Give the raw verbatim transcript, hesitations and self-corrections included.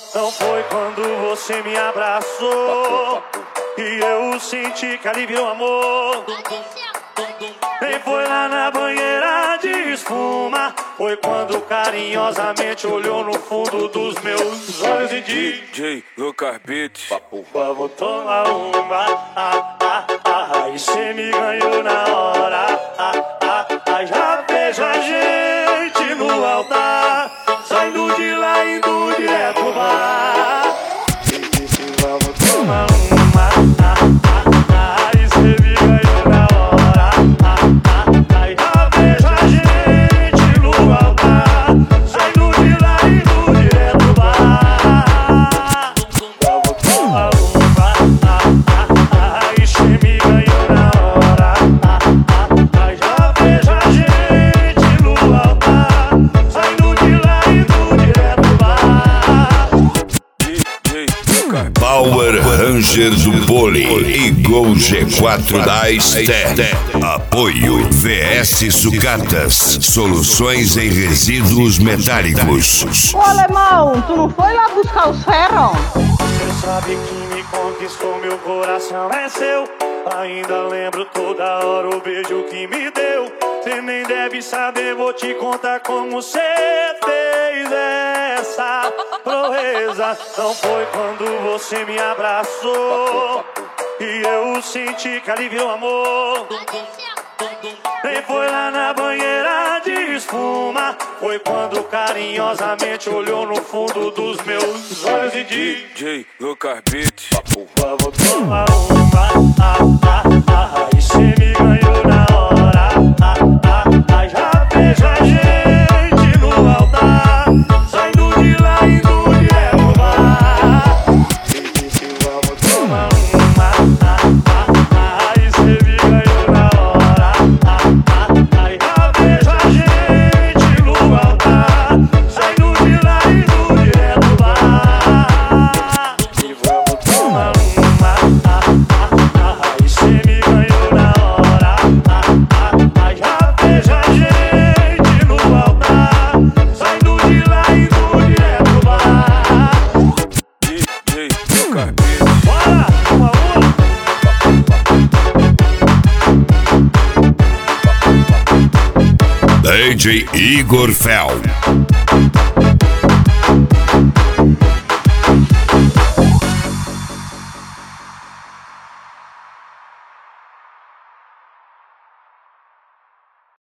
não foi quando você me abraçou e eu senti que ali virou amor. Nem foi lá na banheira de espuma, foi quando carinhosamente olhou no fundo dos meus olhos e disse: D J Lucas Beats, vamos tomar uma, ah, ah, ah, e cê me ganhou na hora, ah, ah, ah, já vejo a gente no altar, saindo de lá indo direto pro bar. E disse: vamos tomar uma, ah, ah, ah, e cê me ganhou na hora, ah, ah, ah, já vejo a gente no altar, saindo de lá indo direto pro bar. Vamos tomar uma, ah, ah, ah, e cê me ganhou na hora, ah, ah, ah, já vejo a gente no altar, saindo de lá indo direto pro bar. D J Lucas Power Ranger do Poli e Gol G quatro da Esther. Apoio V S Sucatas, soluções em resíduos metálicos. Ô alemão, tu não foi lá buscar os ferros? Você sabe que me conquistou, meu coração é seu. Ainda lembro toda hora o beijo que me deu. Cê nem deve saber, vou te contar como cê fez essa proeza. Não foi quando você me abraçou e eu senti que ali virou amor. Nem foi lá na banheira de espuma, foi quando carinhosamente olhou no fundo dos meus olhos e disse: D J Lucas Beats, vamos tomar uma, ah, ah, ah, e cê me ganhou na hora, ah, ah, ah, já vejo a gente no altar, saindo de lá indo direto pro bar. E disse: vamos tomar uma, ah, ah, ah, e cê me ganhou na hora, ah, ah, ah, já vejo a gente no altar, saindo de lá indo direto pro bar. E vamos tomar uma, ah, ah, ah, e cê me ganhou na hora, ah, ah, ah, já vejo a gente no altar, saindo de lá indo direto pro bar. D J Lucas Beats. Bora, uma, uma. D J Igor Fel.